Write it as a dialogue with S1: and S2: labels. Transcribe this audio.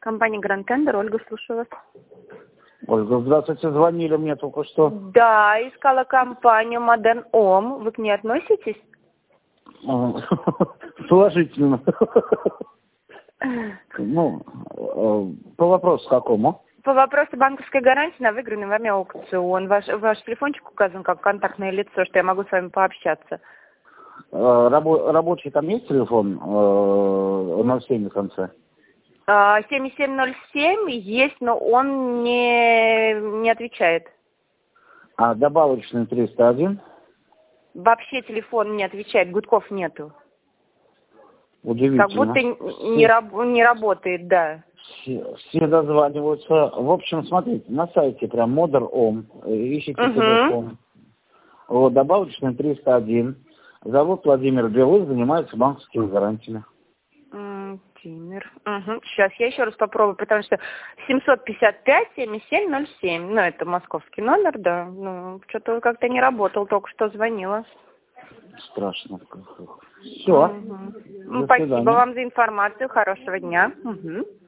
S1: Компания Grand Tender, Ольга, слушаю вас.
S2: Ольга, здравствуйте, звонили мне только что.
S1: Да, искала компанию Modern Home. Вы к ней относитесь?
S2: Положительно. Ну, по вопросу какому?
S1: По вопросу банковской гарантии на выигранный вами аукцион. Ваш телефончик указан как контактное лицо, что я могу с вами пообщаться.
S2: Рабочий там есть телефон 07 на конце?
S1: 7707 есть, но он не отвечает.
S2: А добавочный 301?
S1: Вообще телефон не отвечает, гудков нету.
S2: Удивительно.
S1: Как будто не работает, да.
S2: Все дозваниваются. В общем, смотрите, на сайте прям Modern Home, ищите телефон. Вот, добавочный 301. Зовут Владимир Белых, занимается банковскими гарантиями.
S1: Владимир. Сейчас я еще раз попробую, потому что 755-7707. Ну, это московский номер, да. Ну, что-то как-то не работал, только что звонила.
S2: Страшно. Все.
S1: Спасибо вам за информацию. Хорошего дня.